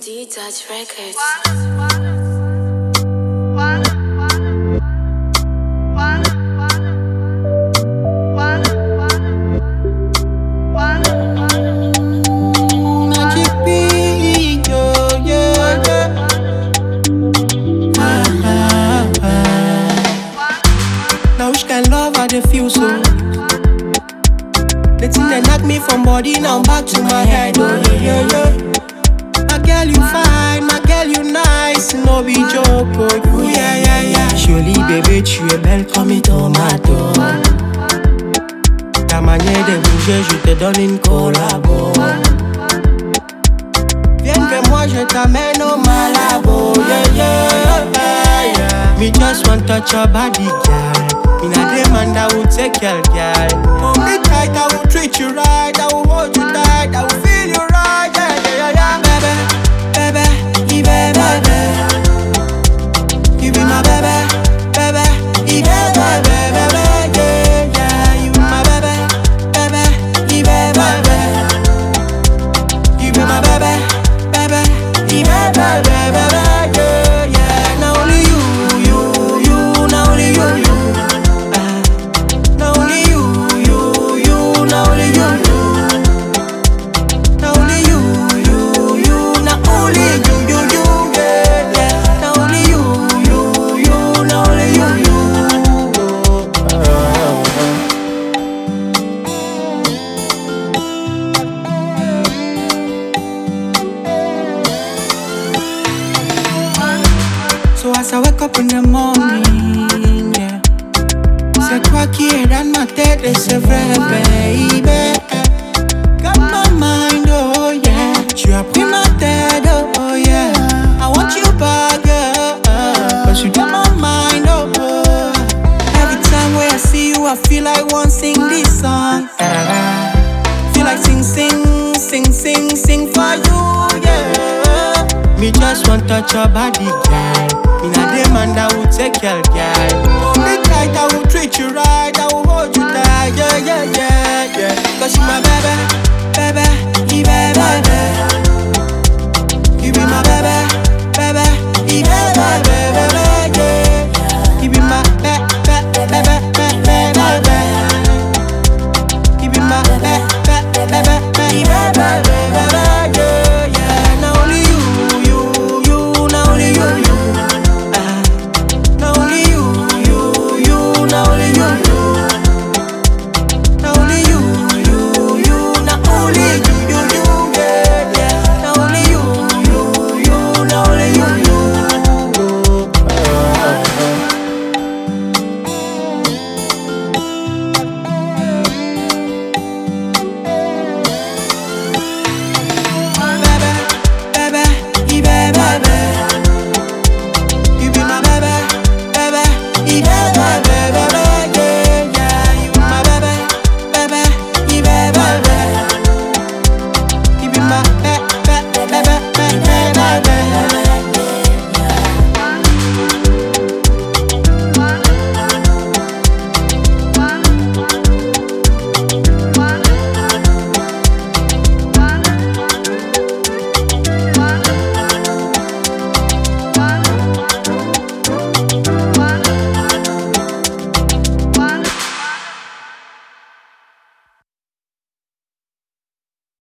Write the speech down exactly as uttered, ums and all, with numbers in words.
D-Touch Records. They feel so. The thing that knock me from body now back to my head. Oh yeah, yeah, yeah. My girl you fine, my girl you nice, no be joke. Oh yeah, yeah, yeah. Surely bébé tu es belle comme une tomate. Ta manière de bouger, je te donne une collabo. Viens vers moi, je t'amène au Malabo. Yeah, yeah, yeah, yeah. Me just want touch your body, girl. In a day man that will take your girl. Hold me tight, I will treat you right. I will hold you tight, I will feel you right. Yeah, yeah, yeah, yeah. Baby, baby, baby, baby. You be my baby, baby, baby, baby, baby. Yeah, yeah, you be my baby, baby, baby, baby. You be my baby, baby, baby, baby, baby. Yeah, yeah. Now only you, you, you, now only you, you. So as I wake up in the morning, yeah, c'est toi qui es dans ma tête et c'est vrai, baby. Got my mind, oh yeah. Tu as pris ma tête, oh yeah. I want you back, yeah. Cause you got my mind, oh, oh. Every time when I see you, I feel like one sing this song. Feel like sing, sing, sing, sing, sing for you, yeah. Me just want touch your body, girl. In a day man that will take your girl. Hold me tight, I will treat you right. I will hold you tight, yeah, yeah, yeah, yeah. Cause you my baby, baby, baby, baby.